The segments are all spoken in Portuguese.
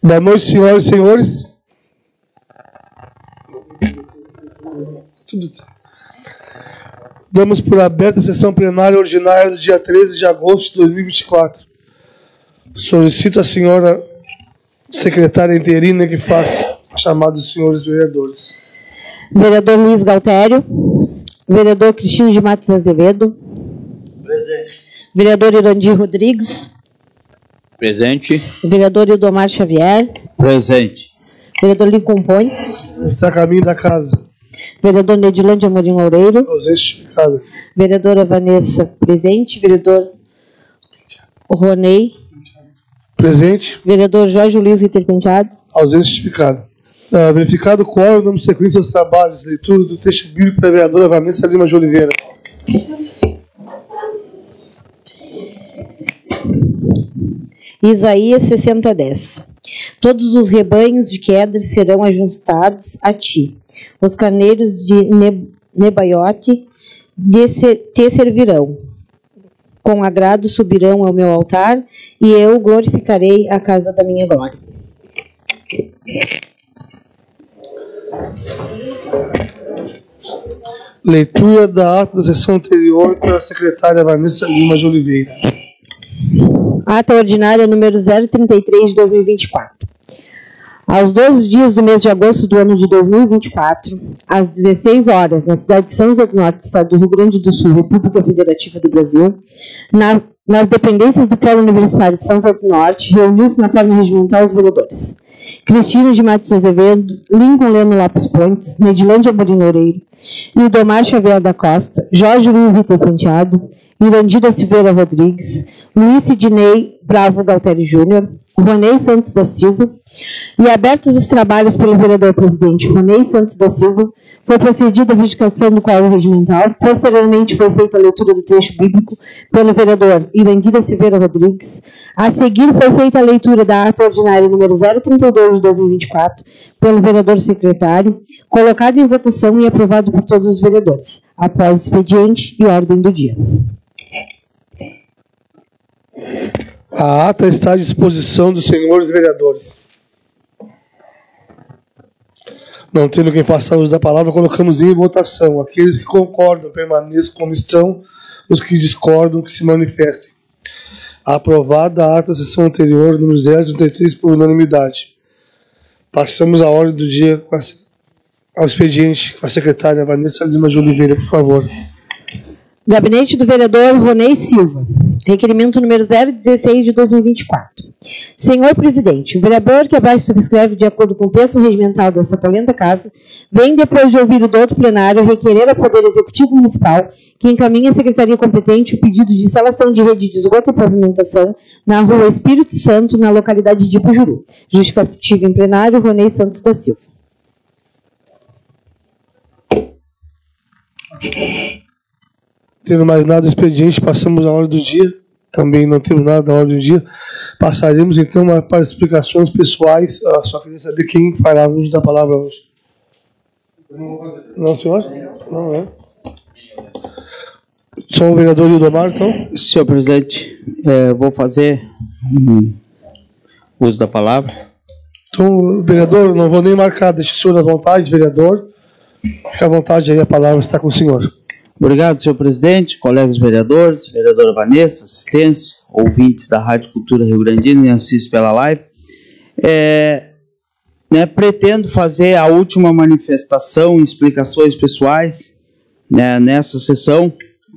Boa noite, senhoras e senhores. Damos por aberta a sessão plenária ordinária do dia 13 de agosto de 2024. Solicito a senhora secretária interina que faça a chamada dos senhores vereadores. Vereador Luiz Galtério. Vereador Cristina de Matos Azevedo. Presente. Vereador Irandir Rodrigues. Presente. Vereador Ildomar Xavier. Presente. Vereador Lincoln Pontes. Está a caminho da casa. Vereador Nedilândia Amorim Loureiro. Justificada. Vereadora Vanessa, presente. Vereador Ronei. Presente. Vereador Jorge Luiz Interpenteado. Ausência justificada. Verificado o quórum, damos sequência aos trabalhos. Leitura do texto bíblico da vereadora Vanessa Lima de Oliveira. Isaías 60:10. Todos os rebanhos de Quedar serão ajustados a ti. Os carneiros de Nebaiote te servirão. Com agrado subirão ao meu altar, e eu glorificarei a casa da minha glória. Leitura da ata da sessão anterior pela secretária Vanessa Lima de Oliveira. Ata ordinária número 033 de 2024. Aos 12 dias do mês de agosto do ano de 2024, às 16 horas, na cidade de São José do Norte, estado do Rio Grande do Sul, República Federativa do Brasil, nas dependências do Polo Universitário de São José do Norte, reuniu-se na forma regimental os vereadores: Cristina de Matos Azevedo, Lincoln Leno Lopes Pontes, Nedilândia Amorim Loureiro, Ildomar Xavier da Costa, Jorge Luiz Interpenteado, Irandira Silveira Rodrigues, Luiz Sidney Bravo Galtério Júnior, Ronei Santos da Silva, e abertos os trabalhos pelo vereador-presidente Ronei Santos da Silva, foi procedida a verificação do quadro regimental. Posteriormente foi feita a leitura do trecho bíblico pelo vereador Irandira Silveira Rodrigues. A seguir foi feita a leitura da ata ordinária número 032 de 2024 pelo vereador secretário, colocado em votação e aprovado por todos os vereadores, após expediente e ordem do dia. A ata está à disposição dos senhores vereadores. Não tendo quem faça uso da palavra, colocamos em votação. Aqueles que concordam permaneçam como estão, os que discordam que se manifestem. Aprovada a ata da sessão anterior, número 033, por unanimidade. Passamos a ordem do dia ao expediente com a secretária Vanessa Lima de Oliveira, por favor. Gabinete do vereador Ronei Silva. Requerimento número 016 de 2024. Senhor presidente, o vereador que abaixo subscreve de acordo com o texto regimental dessa polenta casa, vem, depois de ouvir o douto plenário, requerer ao Poder Executivo Municipal que encaminhe à Secretaria competente o pedido de instalação de rede de esgoto e pavimentação na rua Espírito Santo, na localidade de Pujuru. Justificativa em plenário, Ronei Santos da Silva. Tendo mais nada do expediente, passamos a ordem do dia. Também não temos nada da ordem do dia. Passaremos então para as explicações pessoais. Só queria saber quem fará uso da palavra hoje. Não, senhor? Não é. Só o vereador Ildomar, então? Senhor presidente, vou fazer uso da palavra. Então, vereador, não vou nem marcar. Deixe o senhor à vontade, vereador. Fique à vontade aí, a palavra está com o senhor. Obrigado, senhor presidente, colegas vereadores, vereadora Vanessa, assistência, ouvintes da Rádio Cultura Rio Grandina e assiste pela live. Pretendo fazer a última manifestação e explicações pessoais, nessa sessão,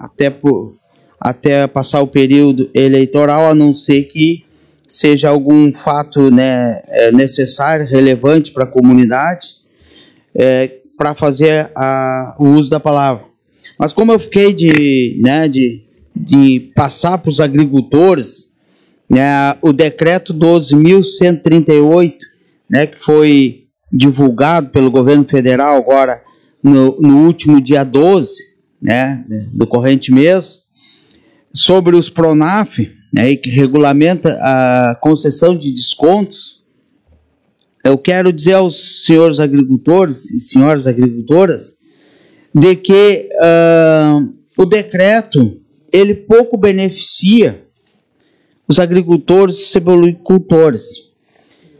até passar o período eleitoral, a não ser que seja algum fato necessário, relevante para a comunidade, para fazer o uso da palavra. Mas como eu fiquei de passar para os agricultores, o decreto 12.138, que foi divulgado pelo governo federal agora no último dia 12, do corrente mês, sobre os PRONAF, e que regulamenta a concessão de descontos. Eu quero dizer aos senhores agricultores e senhoras agricultoras de que o decreto ele pouco beneficia os agricultores e sebolicultores.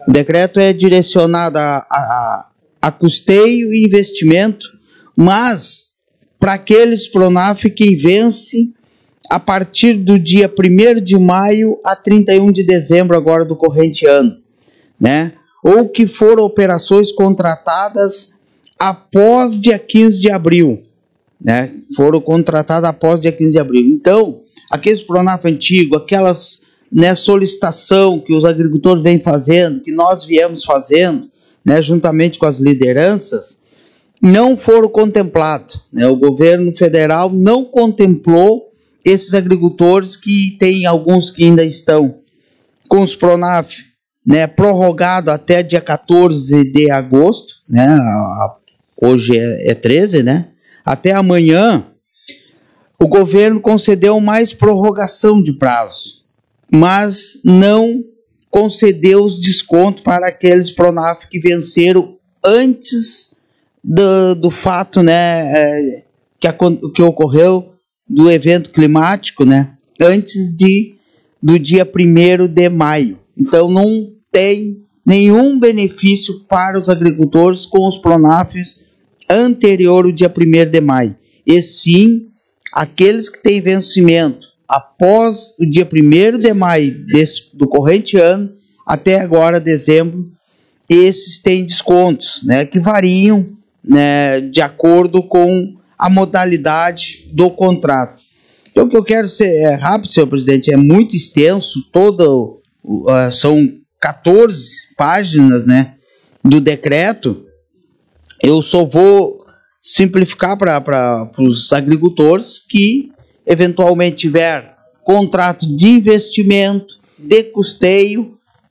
O decreto é direcionado a custeio e investimento, mas para aqueles PRONAF que vencem a partir do dia 1º de maio a 31 de dezembro agora do corrente ano, né? Ou que foram operações contratadas após dia 15 de abril, né? Foram contratadas após dia 15 de abril. Então, aqueles PRONAF antigos, aquelas, né, solicitação que os agricultores vêm fazendo, que nós viemos fazendo, né, juntamente com as lideranças, não foram contemplados, né? O governo federal não contemplou esses agricultores, que tem alguns que ainda estão com os PRONAF, né, prorrogado até dia 14 de agosto, né? Hoje é 13, né? Até amanhã, o governo concedeu mais prorrogação de prazo, mas não concedeu os descontos para aqueles PRONAF que venceram antes do fato, né, que ocorreu do evento climático, né, antes do dia 1º de maio. Então, não tem nenhum benefício para os agricultores com os PRONAFs anterior ao dia 1º de maio. E sim, aqueles que têm vencimento após o dia 1º de maio do corrente ano, até agora, dezembro, esses têm descontos, né, que variam, né, de acordo com a modalidade do contrato. Então, o que eu quero ser rápido, senhor presidente, é muito extenso, são 14 páginas, né, do decreto. Eu só vou simplificar para os agricultores que eventualmente tiver contrato de investimento, de custeio,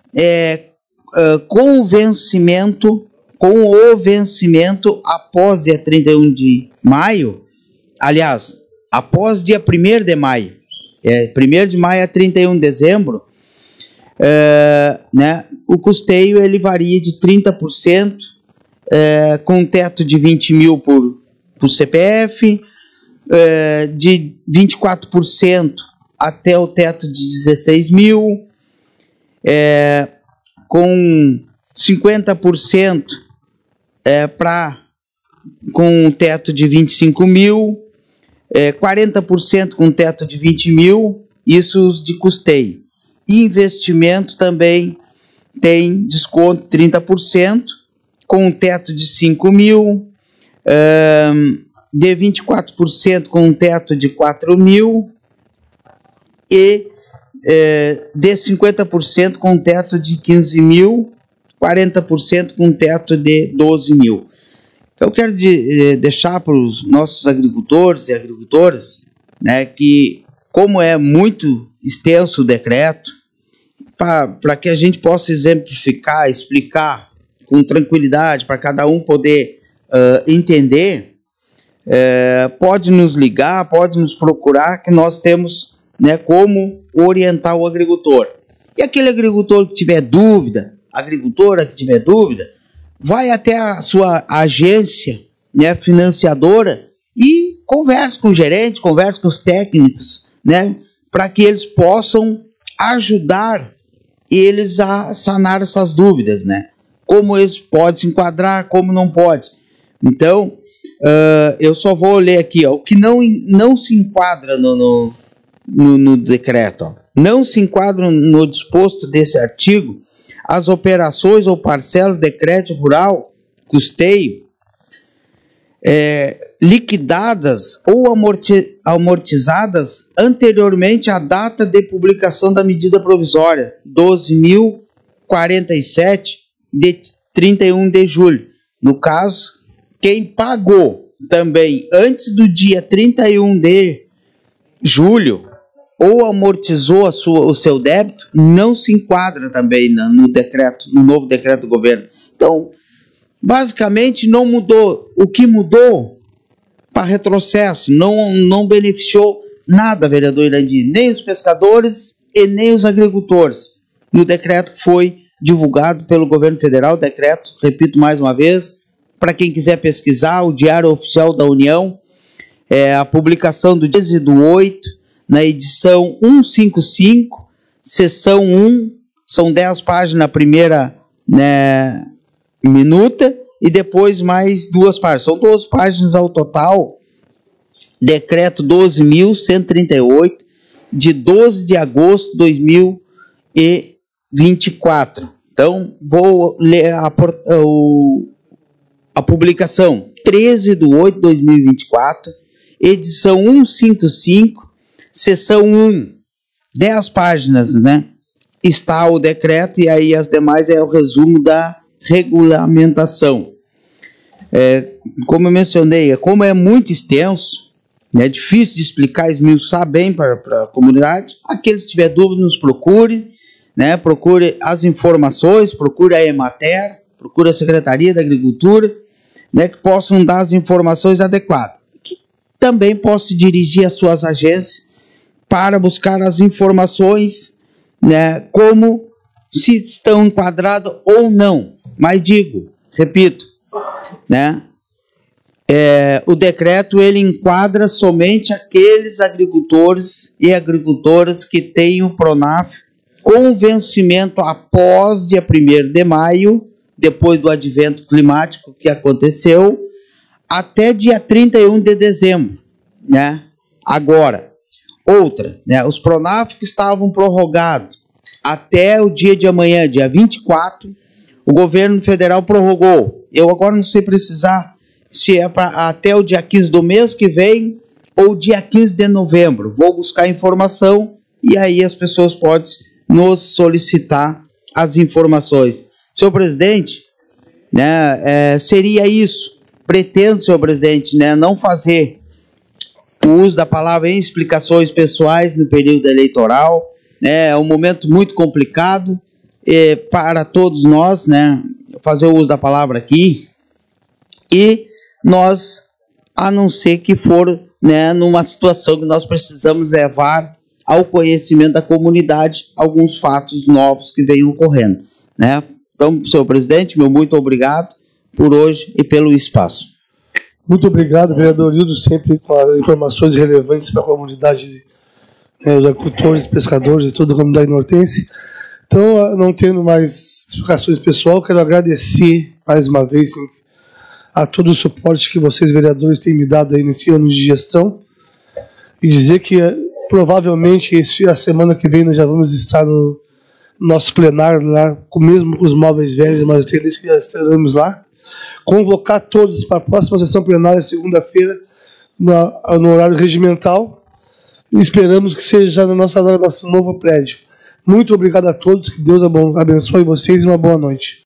com o vencimento após dia 31 de maio, aliás, após dia 1º de maio, 1º de maio a 31 de dezembro, né, o custeio ele varia de 30%, com um teto de 20 mil por CPF, de 24% até o teto de 16 mil, com 50% com um teto de 25 mil, 40% com teto de 20 mil, isso de custeio. Investimento também tem desconto 30%, com um teto de 5 mil, de 24% com um teto de 4 mil e de 50% com um teto de 15 mil, 40% com um teto de 12 mil. Então, eu quero deixar para os nossos agricultores e agricultoras, né, que, como é muito extenso o decreto, para que a gente possa exemplificar, explicar com tranquilidade, para cada um poder entender, pode nos ligar, pode nos procurar, que nós temos, né, como orientar o agricultor. E aquele agricultor que tiver dúvida, agricultora que tiver dúvida, vai até a sua agência, né, financiadora, e converse com o gerente, converse com os técnicos, né, para que eles possam ajudar eles a sanar essas dúvidas, né? Como eles podem se enquadrar, como não pode. Então, eu só vou ler aqui, ó, o que não se enquadra no decreto. Ó. Não se enquadram no disposto desse artigo as operações ou parcelas de crédito rural, custeio, liquidadas ou amortizadas anteriormente à data de publicação da medida provisória 12.047 de 31 de julho. No caso, quem pagou também antes do dia 31 de julho ou amortizou o seu débito, não se enquadra também no decreto, no novo decreto do governo. Então, basicamente, não mudou. O que mudou para retrocesso, não beneficiou nada, vereador Irandir, nem os pescadores e nem os agricultores. No decreto que foi divulgado pelo governo federal, decreto, repito mais uma vez, para quem quiser pesquisar, o Diário Oficial da União, a publicação do 13/8, na edição 155, seção 1, são 10 páginas né, minuta, e depois mais 2 páginas. São 12 páginas ao total. Decreto 12.138, de 12 de agosto de 2024. Então, vou ler a publicação 13/8/2024, edição 155, seção 1, 10 páginas, né? Está o decreto, e aí as demais é o resumo da regulamentação. Como eu mencionei, como é muito extenso, é difícil de explicar, esmiuçar bem para a comunidade. Aqueles que tiver dúvida, nos procure, né? Procure as informações, procure a Emater, procure a Secretaria da Agricultura, né? Que possam dar as informações adequadas. Que também possa se dirigir às suas agências para buscar as informações, né? Como se estão enquadrados ou não. Mas repito, né? O decreto ele enquadra somente aqueles agricultores e agricultoras que têm o PRONAF com vencimento após dia 1º de maio, depois do advento climático que aconteceu, até dia 31 de dezembro, né? Agora, outra, né? Os PRONAF que estavam prorrogados até o dia de amanhã, dia 24, o governo federal prorrogou. Eu agora não sei precisar se é até o dia 15 do mês que vem ou dia 15 de novembro. Vou buscar informação e aí as pessoas podem nos solicitar as informações. Senhor presidente, né, seria isso. Pretendo, senhor presidente, né, não fazer o uso da palavra em explicações pessoais no período eleitoral. É um momento muito complicado para todos nós, né, fazer o uso da palavra aqui. E nós, a não ser que for, né, numa situação que nós precisamos levar ao conhecimento da comunidade alguns fatos novos que venham ocorrendo, né? Então, senhor presidente, meu muito obrigado por hoje e pelo espaço. Muito obrigado, vereador Hildo, sempre com as informações relevantes para a comunidade, né, os agricultores, pescadores e toda a comunidade nortense. Então, não tendo mais explicações pessoal, quero agradecer mais uma vez a todo o suporte que vocês, vereadores, têm me dado aí nesse ano de gestão, e dizer que provavelmente a semana que vem nós já vamos estar no nosso plenário lá, mesmo com os móveis velhos, mas tem que já estaremos lá. Convocar todos para a próxima sessão plenária, segunda-feira, no horário regimental, e esperamos que seja no nosso novo prédio. Muito obrigado a todos, que Deus abençoe vocês e uma boa noite.